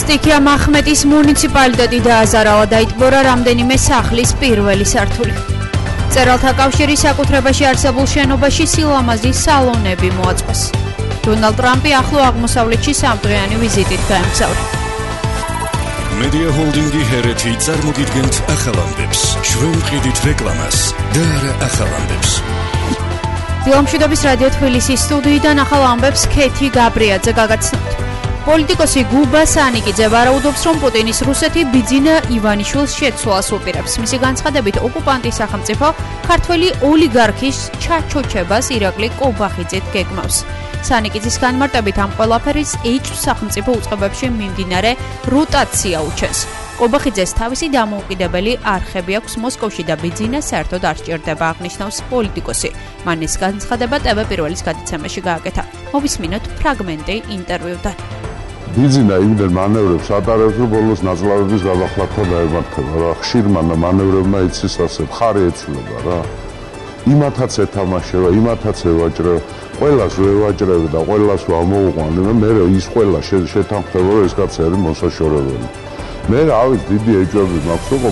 სტიქია მახმეტის მუნიციპალიტეტი დააზარალა და იტბორა რამდენიმე სახლის პირველი სართული. წერალთა კავშირის საკუთრებაში არსებულ შენობაში სილამაზის სალონები მოაწყვეს. დონალდ ტრამპი ახლო აღმოსავლეთში სამდღიანი ვიზიტით გაემგზავრა. მედია ჰოლდინგი ჰერეთი წარმოგიდგენთ ახალ ამბებს. ჩვენ ვყიდით რეკლამას და არა ახალ ამბებს. დილამშვიდობის რადიო თბილისის სტუდიიდან ახალ ამბებს ქეთი გაბრიაძე გაგაცნობთ. პოლიტიკოსი გუბა სანიკიძე ვარაუდობს, რომ პუტინის რუსეთი ბიძინა ივანიშვილს შეცვლას უპირებს. მისი განცხადებით, ოკუპანტის სახელმწიფო ქართველი ოლიგარქის ჩაჩოჩებას ირაკლი კობახიძით გეგმავს. სანიკიძის განმარტებით, ამ ყველაფერის ეჭვს სახელმწიფო უწყებებში მიმდინარე როტაცია უჩენს. კობახიძეს თავისი დამოუკიდებელი არხები აქვს მოსკოვში და ბიძინა საერთოდ არ სჭირდება, აღნიშნავს პოლიტიკოსი. მან ეს განცხადება TV პირველის გადაცემაში გააკეთა. მოვისმინოთ ფრაგმენტი ინტერვიუდან. ბიძინა იმდენ მანევრებს ატარებს, რომ ბოლოს ნაწლავების გადახლათა დაემართება რა. ხშირმა მანევრებმა იცის ასე მხარი ეცვლება რა. იმათაც ეთამაშება, იმათაც ევაჭრება, ყველას ვევაჭრებ და ყველას ვამოუყვანე და მე ის ყველა შეთანხმდება, რომ ეს კაცი არის მოსაშორებელი. მე რავი, დიდი ეჭვები მაქვს, რომ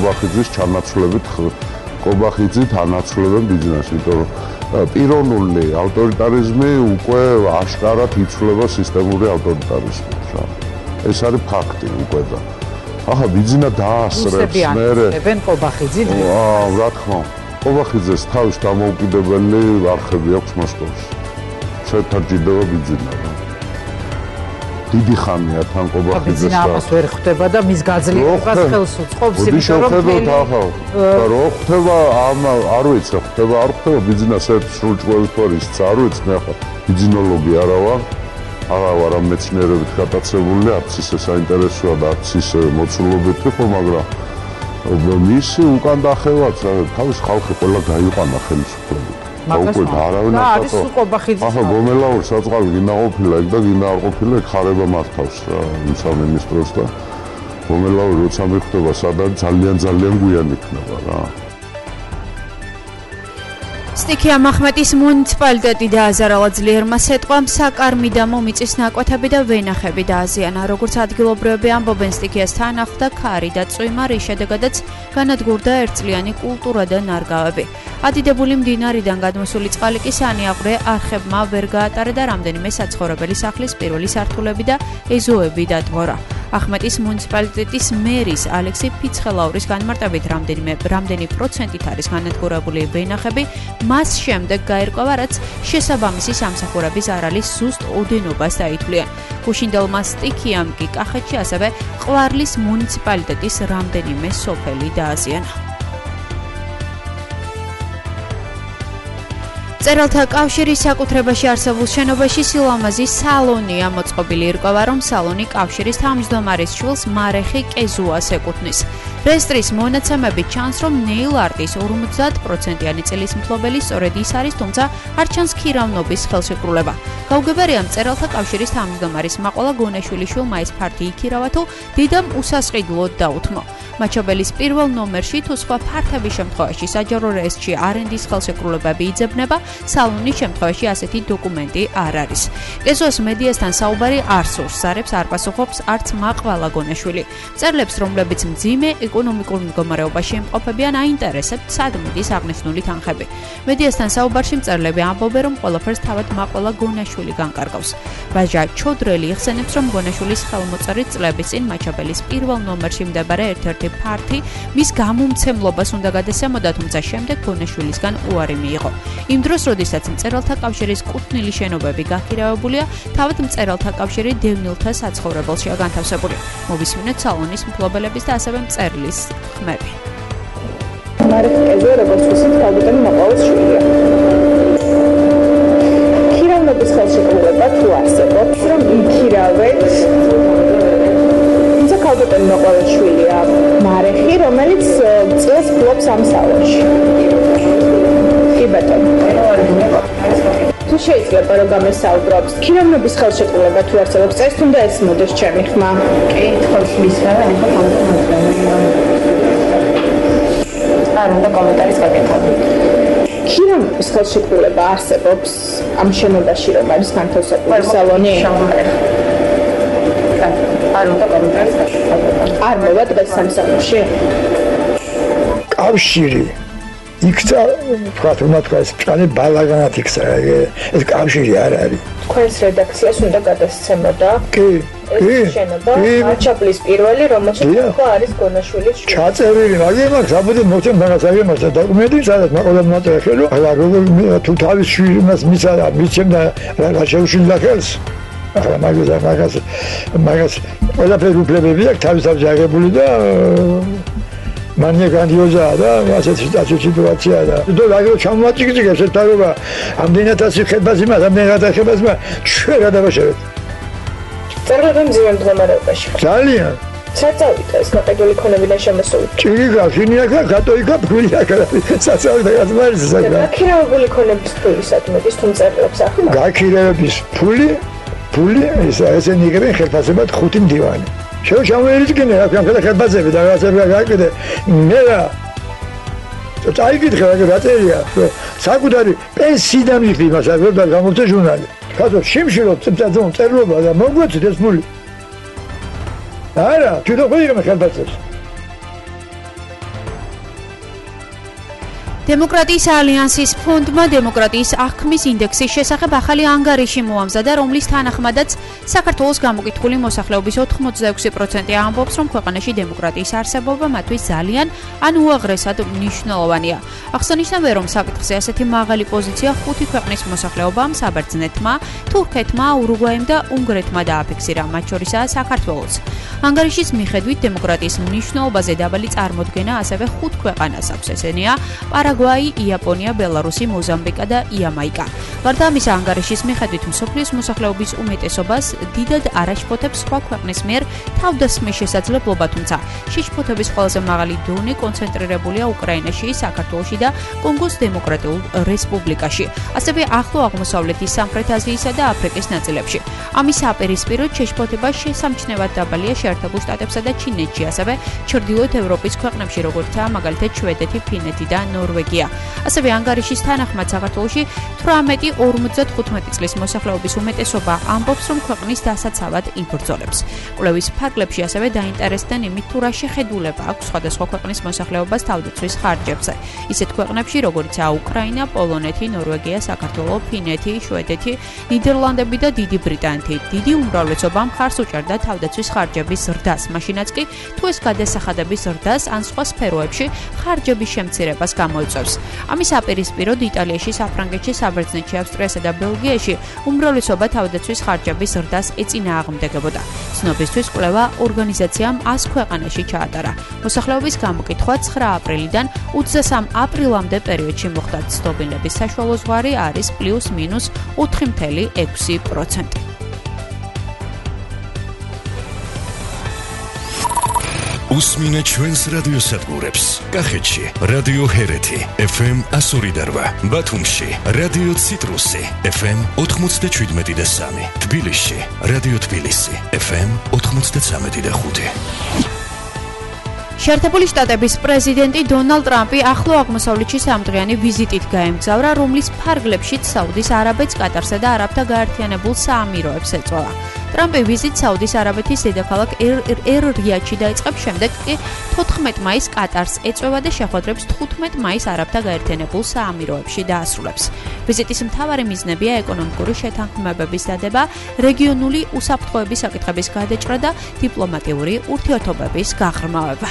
კობახიძით ანაცვლებენ ბიზნესს, იმიტომ რომ პიროვნული ავტორიტარიზმი უკვე აშკარად იცვლება სისტემური ავტორიტარიზმით რა. ეს არის ფაქტი უკვე და ახლა ბიზნა დაასრებს მე კობახიძით. რა თქმა უნდა. კობახიძეს თავის დამოუკიდებელი არხები აქვს მოსკოვში. შეთარჯიდება ბიზნა რა. დიდი ხანია თან კობახიძეს და ამას ვერ ხვდება და მის გაძლიერებას ხელს უწყობს, იმიტომ რომ რო ხდება არ ვიცი, ხდება არ ხდება ბიზნეს ერთ სრულჭყვევის არ ვიცი, მე ახლა ბიზნოლოგი არა ვარ ამ მეცნიერებით გატაცებული, არც ისე საინტერესოა და არც ისე მოცულობითი ხო, მაგრამ მისი უკან დახევაც თავის ხალხი ყველა გაიყვანა ხელისუფლებით. მაგას არის კობახიძე. ახლა გომელაურ საწყალი გინდა ყოფილა იქ და გინდა არ ყოფილა იქ ხარება მართავს რა იმ სამინისტროს და გომელაური როცა მიხვდება სადაც ძალიან გვიან იქნება რა. სტიქია მახმეტის მუნიციპალიტეტი დააზარალა ძლიერმა სეტყვამ, საკარმი და მომიწის ნაკვეთები და ვენახები დააზიანა. როგორც ადგილობრივები ამბობენ, სტიქიას თან ახლდა ქარი და წვიმა, რის შედეგადაც განადგურდა ერთწლიანი კულტურა და ნარგავები. ადიდებული მდინარიდან გადმოსული წყალი კი სანიაღვრე არხებმა ვერ გაატარა და რამდენიმე საცხოვრებელი სახლის პირველი სართულები და ეზოები დატბორა. ახმეტის მუნიციპალიტეტის მერის ალექსი ფიცხელაურის განმარტებით, რამდენი პროცენტით არის განადგურებული ვენახები, მას შემდეგ გაერკვევა, რაც შესაბამისი სამსახურების არალის ზუსტ ოდენობას დაითვლიან. გუშინდელმა სტიქიამ კი კახეთში ასევე ყვარლის მუნიციპალიტეტის რამდენიმე სოფელი დააზიანა. წერალთა კავშირის საკუთრებაში არსებულ შენობაში სილამაზის სალონია მოწყობილი. ირკვევა, რომ სალონი კავშირის თავმჯდომარის შვილს მარეხი კეზუას ეკუთვნის. რესტრის მონაცემებით ჩანს, რომ ნეილ არტის 50%-იანი წილის მფლობელი სწორედ ის არის, თუმცა არ ჩანს ქირავნობის ხელშეკრულება. გაუგებარია, წერალთა კავშირის თავმჯდომარის მაყვალა გონეშვილის შვილმა ეს ფართი იქირავა თუ დიდამ უსასყიდლოდ დაუთმო. მაჩაბელის პირველ ნომერში თუ სხვა ფართების შემთხვევაში საჯარო რეესტრში არენდის ხელშეკრულებები იძებნება, სალონის შემთხვევაში ასეთი დოკუმენტი არ არის. კეზუას მედიასთან საუბარი არ სურს, ზარებს არ პასუხობს არც მაყვალა გონეშვილი. მწერლებს, რომლებიც მძიმე ეკონომიკურ მდგომარეობაში იმყოფებიან, აინტერესებთ სად მიდის აღნიშნული თანხები. მედიასთან საუბარში მწერლები ამბობენ, რომ ყველაფერს თავად მაყვალა გონეშვილი განკარგავს. ვაჟა ჩოდრელი იხსენებს, რომ გონეშვილის ხელმოწერით წლების წინ მაჩაბელის პირველ ნომერში მდებარე ერთ-ერთი ფართი მის გამომცემლობას უნდა გადასცემოდა, თუმცა შემდეგ გონეშვილისგან უარი მიიღო. იმ დროს, როდესაც მწერალთა კავშირის კუთვნილი შენობები გაქირავებულია, თავად მწერალთა კავშირი დევნილთა საცხოვრებელშია განთავსებული. მოვისმინოთ სალონის მფლობელების და ასევე მწერლის ხმები. მარეხი კეზო, როგორც ვთქვით, ქალბატონი მაყვალის შვილია. ქირავნობის ხელშეკრულება თუ არსებობს, რომ იქირავეთ ქალბატონი მაყვალის შვილია მარეხი, რომელიც წელს ფლობს ამ სალონში. კი ბატონო. თუ შეიძლება რომ გამესაუბროთ, ქირავნობის ხელშეკრულება თუ არსებობს, წეს თუნდა ეს მოდის ჩემი ხმა. კი, თქოს მისმა, ახლა არ უნდა კომენტარის გაკეთება. ქირავნობის ხელშეკრულება არსებობს ამ შენობაში, რომ არის განთავსებული სალონი? არ უნდა კომენტარის გაშუქება. არ მოვა დღეს სამსახურში? კავშირი იქცა, ვთქვათ, უნდა თქვა ეს ბჭყალი ბალაგანად იქცა, ეს კავშირი არ არის. თქვენს რედაქციას უნდა გადასცემოდა? კი. შენობა არჩაბლის პირველი, რომელშიც არის გონაშვილის შვილი. ჩაწერილი, მაგრამ მაგ საბუთი მოწემ მაგასაგემოს და დოკუმენტი სადაც მაყოლად მოწერა, რა როგორ თუ თავის შვილს მისცა, მიცემდა რა შეუშინდა ხელს. მაგას ყველაფერი უფლებები აქვს თავისთავად აღებული და მანია გრანდიოზაა და ასეთი სიტუაცია და დაგრო ჩამოაწიგებს ერთადობა ამდენად ასიხებას იმას ამდენად ახებას ჩვენ რა დავაშევეთ წერლები მძიმე მდგომარეობაში ძალიან საწავით ეს გაყიდული ქონებიდან შემოსული ჭირიგა შინიაკა გატოიკა ფულიაკა საწავით გაზმარის საკა გაქირავებული ქონების ფული სათმეთის თუ წერლებს ახლა გაქირავების ფული ესენი იგებენ ხელფასებად 5 მდივანი შევჩამოერიდგინე რა ქვია ხელფასები და რაღაცები გააკეთე მე რა წაიგითხე რა გაწერია საკუთარი პენსიიდან მიხდი იმას და გამოვწე ჟურნალი ხაზო შიმშილობ წერლობა და მოგვეცით ეს ფული არა თვითონ ხოიგებ ხელფასებს დემოკრატიის ალიანსის ფონდმა დემოკრატიის აღქმის ინდექსის შესახებ ახალი ანგარიში მოამზადა, რომლის თანახმადაც საქართველოს გამოკითხული მოსახლეობის 86% ამბობს, რომ ქვეყანაში დემოკრატიის არსებობა მათთვის ძალიან ან უაღრესად მნიშვნელოვანია. აღსანიშნავია, რომ საკითხზე ასეთი მაღალი პოზიცია 5 ქვეყნის მოსახლეობამ, საბერძნეთმა, თურქეთმა, ურუგვაიმ და უნგრეთმა დააფიქსირა, მათ შორისაა საქართველოც. ანგარიშის მიხედვით დემოკრატიის მნიშვნელობაზე დაბალი წარმოდგენა ასევე 5 ქვეყანას აქვს, ესენია პარაგვაი, იაპონია, ბელარუსი, მოზამბიკა და იამაიკა. გარდა ამისა, ანგარიშის მიხედვით მსოფლიოს მოსახლეობის უმეტესობას დიდად არაშფოთებს სხვა ქვეყნის მიერ თავდასხმის შესაძლებლობა, თუმცა შეშფოთების ყველაზე მაღალი დონე კონცენტრირებულია უკრაინაში, საქართველოში და კონგოს დემოკრატიულ რესპუბლიკაში, ასევე ახლო აღმოსავლეთის, სამხრეთ აზიისა და აფრიკის ნაწილებში. ამის საპირისპიროდ შეშფოთება შესამჩნევად დაბალია შეერთებულ შტატებსა და ჩინეთში, ასევე ჩრდილოეთ ევროპის ქვეყნებში, როგორიცაა მაგალითად შვედეთი, ფინეთი და ნორვეგია. ასევე ანგარიშის თანახმად საქართველოში 18-55 წლის მოსახლეობის უმეტესობა ამბობს, რომ ქვეყნის დასაცავად იბრძოლებს. კვლევის ფარგლებში ასევე დაინტერესდნენ იმით, თუ რა შეხედულება აქვს სხვადასხვა ქვეყნის მოსახლეობას თავდაცვის ხარჯებზე. ისეთ ქვეყნებში, როგორიცაა უკრაინა, პოლონეთი, ნორვეგია, საქართველო, ფინეთი, შვედეთი, ნიდერლანდები და დიდი ბრიტანეთი. დიდი უმრავლესობა მხარს უჭერდა თავდაცვის ხარჯების ზრდას, მაშინაც კი თუ ეს გადასახადების ზრდას ან სხვა სფეროებში ხარჯების შემცირებას გამოიწვევს. ამის აპირისპიროდ იტალიაში, საფრანგეთში, საბერძნეთში, ავსტრიასა და ბელგიაში უმრავლესობა თავდაცვის ხარჯების ზრდას ეწინააღმდეგებოდა. ცნობისთვის კვლევა ორგანიზაციამ 100 ქვეყანაში ჩაატარა. მოსახლეობის გამოკითხვა 9 აპრილიდან 23 აპრილამდე პერიოდში მოხდა. ცნობილების საშუალო ზღვარი არის +4.6%. უსმინე ჩვენს რადიოსადგურებს. კახეთში რადიო ჰერეთი FM 102.8, ბათუმში რადიო ციტრუსი FM 97.3, თბილისში რადიო თბილისი FM 93.5. შეერთებული შტატების პრეზიდენტი დონალდ ტრამპი ახლო აღმოსავლეთში სამდღიანი ვიზიტით გაემგზავრა, რომლის ფარგლებშიც საუდის არაბეთს, კატარსა და არაბთა გაერთიანებულ საამიროებს ეწვევა. ტრამპი ვიზიტს საუდის არაბეთის დედაქალაქ ერ-რიადში დაიწყებს, შემდეგ კი 14 მაისს კატარს ეწვევა და შეხვედრებს 15 მაისს არაბთა გაერთიანებულ საამიროებში დაასრულებს. ვიზიტის მთავარი მიზნებია ეკონომიკური შეთანხმებების დადება, რეგიონული უსაფრთხოების საკითხების გადაჭრა და დიპლომატიური ურთიერთობების გაღრმავება.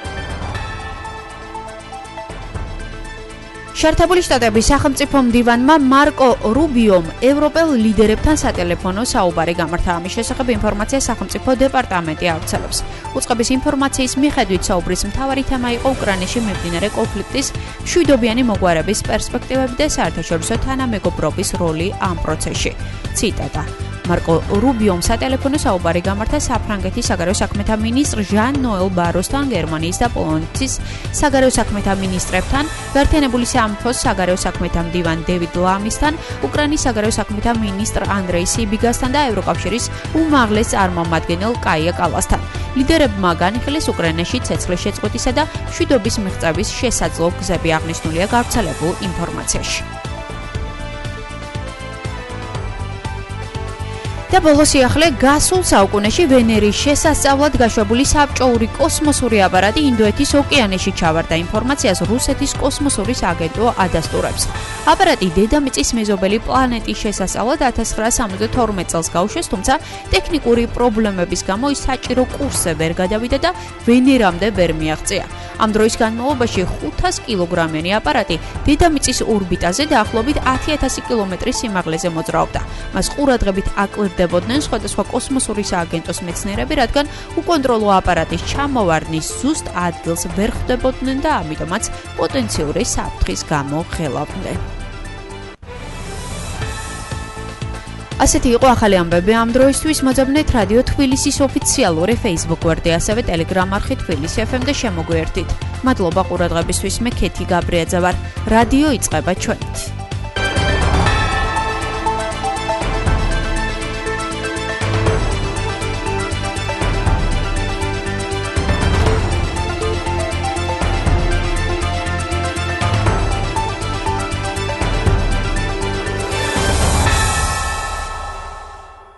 შეერთებული შტატების სახელმწიფო მდივანმა მარკო რუბიომ ევროპელ ლიდერებთან სატელეფონო საუბარი გამართა. ამის შესახებ ინფორმაცია სახელმწიფო დეპარტამენტი ავრცელებს. უწყების ინფორმაციის მიხედვით საუბრის მთავარი თემა იყო უკრაინაში მიმდინარე კონფლიქტის მშვიდობიანი მოგვარების პერსპექტივები და საერთაშორისო თანამეგობრობის როლი ამ პროცესში. ციტატა: მარკო რუბიომ სატელეფონო საუბარი გამართა საფრანგეთის საგარეო საქმეთა მინისტრ ჟან ნოელ ბაროსთან, გერმანიის და პოლონეთის საგარეო საქმეთა მინისტრებთან, გაერთიანებული სამეფოს საგარეო საქმეთა მდივან დევიდ ლამისთან, უკრაინის საგარეო საქმეთა მინისტრ ანდრეი სიბიგასთან და ევროკავშირის უმაღლეს წარმომადგენელ კაია კალასთან. ლიდერებმა განიხილეს უკრაინაში ცეცხლის შეწყვეტისა და მშვიდობის მიღწევის შესაძლო გზები, აღნიშნულია გავრცელებულ ინფორმაციაში. და ბოლოს იახლე გასულ საუკუნეში ვენერის შესასწავლად გაშვებული საბჭოური კოსმოსური აპარატი ინდოეთის ოკეანეში ჩავარდა ინფორმაციას რუსეთის კოსმოსური აგენტო ადასტურებს. აპარატი დედამიწის მეზობელი პლანეტის შესასწავლად 1972 წელს გაუშვეს, თუმცა ტექნიკური პრობლემების გამო ის საჭირო კურსზე ვერ გადავიდა და ვენერამდე ვერ მიაღწია. ამ დროის განმავლობაში 500 კილოგრამიანი აპარატი დედამიწის ორბიტაზე დაახლოებით 10,000 კილომეტრის სიმაღლეზე მოძრაობდა. მას ყურადღებით აკვირდებოდნენ სხვადასხვა კოსმოსური სააგენტოს მეცნიერები, რადგან უკონტროლო აპარატის ჩამოვარდნის ზუსტ ადგილს ვერ ხვდებოდნენ და ამიტომაც პოტენციური საფრთხის გამო ღელავდნენ. ასეთი იყო ახალი ამბები ამ დროისთვის. მოძებნეთ რადიო თბილისის ოფიციალური Facebook გვერდი, ასევე Telegram არხი თბილისი FM და შემოგვიერთდით. მადლობა ყურადღებისთვის. მე ქეთი გაბრიაძე ვარ. რადიო იწყება ჩვენით.